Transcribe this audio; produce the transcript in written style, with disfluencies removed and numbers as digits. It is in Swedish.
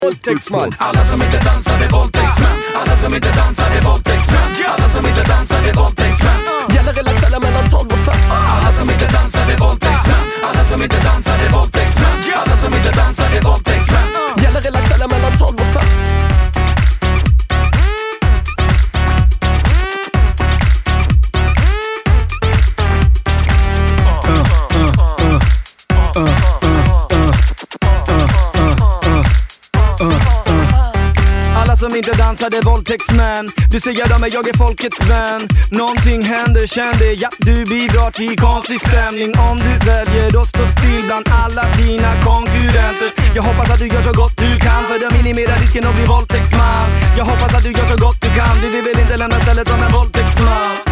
Våldtäktsman. Alla som inte dansar är våldtäktsmän. Alla som inte dansar är våldtäktsmän. Alla som inte dansar är våldtäktsmän. Gäller hela kvällen mellan 12 och 5. Alla som inte dansar är våldtäktsmän. Alla som inte dansar är våldtäktsmän. Alla som inte dansar är våldtäktsmän. Gäller hela kvällen mellan 12 och 5. Alla som inte dansar är våldtäktsmän. Du säger dem jag är folkets vän. Någonting händer, kände ja, du bidrar till konstig stämning. Om du väljer att stå still bland alla dina konkurrenter. Jag hoppas att du gör så gott du kan för att minimera risken att bli våldtäktsman. Jag hoppas att du gör så gott du kan. Du vill väl inte lämna stället som en våldtäktsman.